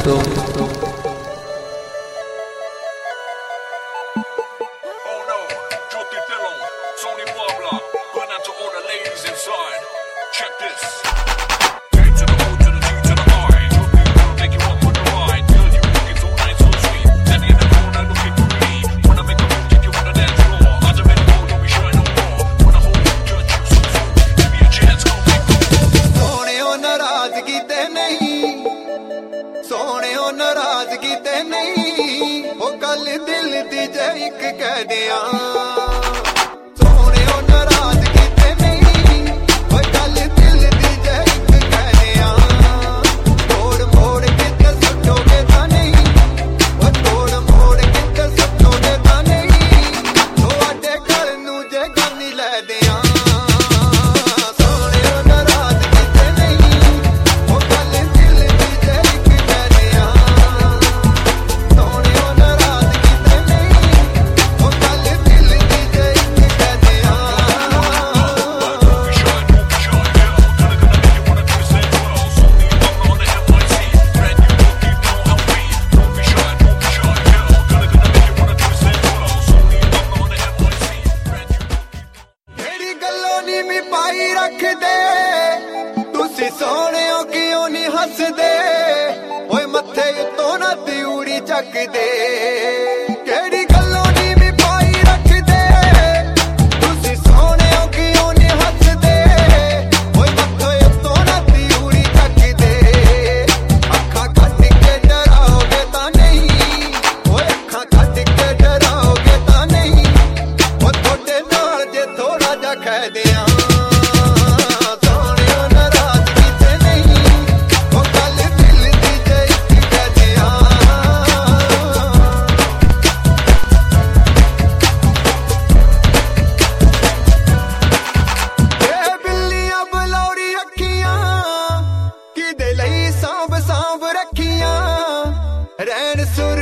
ਸੋਹਣਿਓ ਨਾਰਾਜ਼ਗੀ ਤੇ ਨਹੀਂ, ਉਹ ਗੱਲ ਦਿਲ ਦੀ ਜੇ ਇੱਕ ਕਹਿ ਦਿਆਂ। ਸੋਹਣਿਓ ਨਾਰਾਜ਼ਗੀ ਤੇ ਨਹੀਂ, ਉਹ ਗੱਲ ਦਿਲ ਦੀ ਜੇ ਇੱਕ ਕਹਿ ਦਿਆਂ। ਤੋੜ ਮੋੜ ਕੇ ਤੇ ਸੁੱਟੋਗੇ ਤਾਂ ਨਹੀਂ, ਉਹ ਤੋੜ ਮੋੜ ਕੇ ਤੇ ਸੁੱਟੋਗੇ ਤਾਂ ਨਹੀਂ, ਤੁਹਾਡੇ ਘਰ ਨੂੰ ਜੇ ਗਾਨੀ ਲੈ ਦਿਆਂ। ਤੁਸੀਂ ਸੋਹਣਿਓ ਕਿਉਂ ਨਹੀਂ ਹੱਸਦੇ, ਓਏ ਮੱਥੇ ਉੱਤੋਂ ਨਾ ਤਿਉੜੀ ਚੱਕਦੇ। ਕਿਹੜੀ ਗੱਲੋਂ ਨੀ ਵੀ ਪਾਈ ਰੱਖਦੇ, ਤੁਸੀਂ ਸੋਹਣਿਓ ਕਿਉਂ ਨਹੀਂ ਹੱਸਦੇ, ਓਏ ਮੱਥੇ ਉੱਤੋਂ ਨਾ ਤਿਉੜੀ ਚੱਕਦੇ। ਅੱਖਾਂ ਕੱਢ ਕੇ ਡਰਾਓਗੇ ਤਾਂ ਨਹੀਂ, ਓਏ ਅੱਖਾਂ ਕੱਢ ਕੇ ਡਰਾਓਗੇ ਤਾਂ ਨਹੀਂ, ਓ ਤੁਹਾਡੇ ਨਾਲ ਜੇ ਥੋੜਾ ਜਿਹਾ ਖਹਿ ਦਿਆਂ। ਰਹਿਣ